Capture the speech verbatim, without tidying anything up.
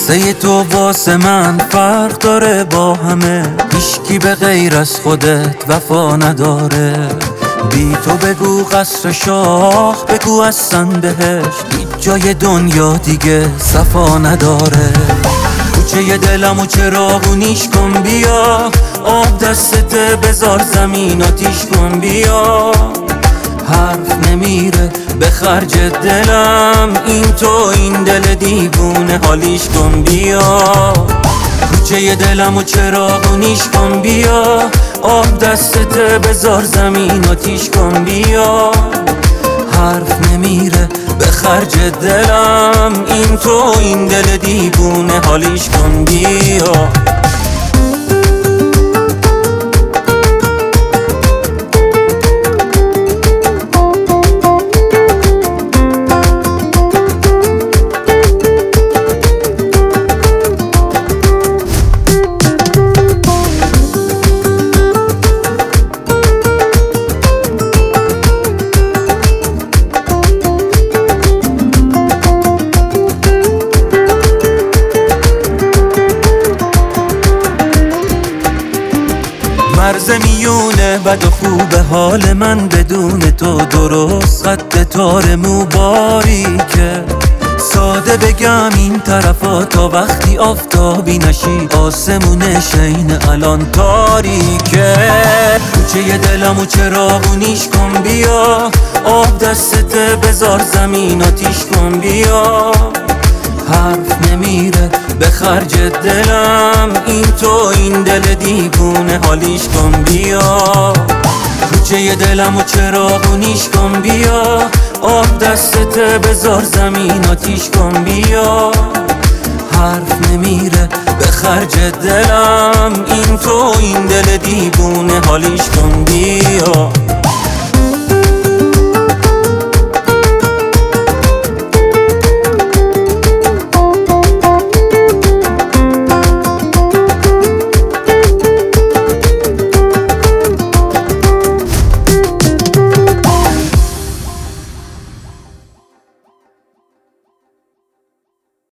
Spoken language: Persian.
قصه تو واسه من فرق داره با همه، هیچکی به غیر از خودت وفا نداره. بی تو بگو قصر شاه، بگو اصلا بهش هیچ جای دنیا دیگه صفا نداره. کوچه دلم و چراغونیش کن بیا، آب دستت بذار زمین آتیش کن بیا. حرف نمیره به خرج دلم، این تو این دل دیوونه حالیش کن بیا. کوچه دلم و چراغونیش کن بیا، آب دستت بذار زمین آتیش کن بیا. حرف نمیره به خرج دلم، این تو این دل دیوونه حالیش کن بیا. مرز میونه بد و خوب حال من بدون تو، درست خط تار مو باریکه. ساده بگم این طرفا تا وقتی آفتابی نشی، آسمون شین الان تاریکه. کوچه دلم و چراغونیش کن بیا، آب دستت بذار زمین آتیش کن بیا. حرف نمیره به خرج دلم، این تو این دل دیوونه حالیش کن بیا. کوچه دلم و چراغونیش کن بیا، آب دستت بذار زمین آتیش کن بیا. حرف نمیره به خرج دلم، این تو این دل دیوونه حالیش کن بیا.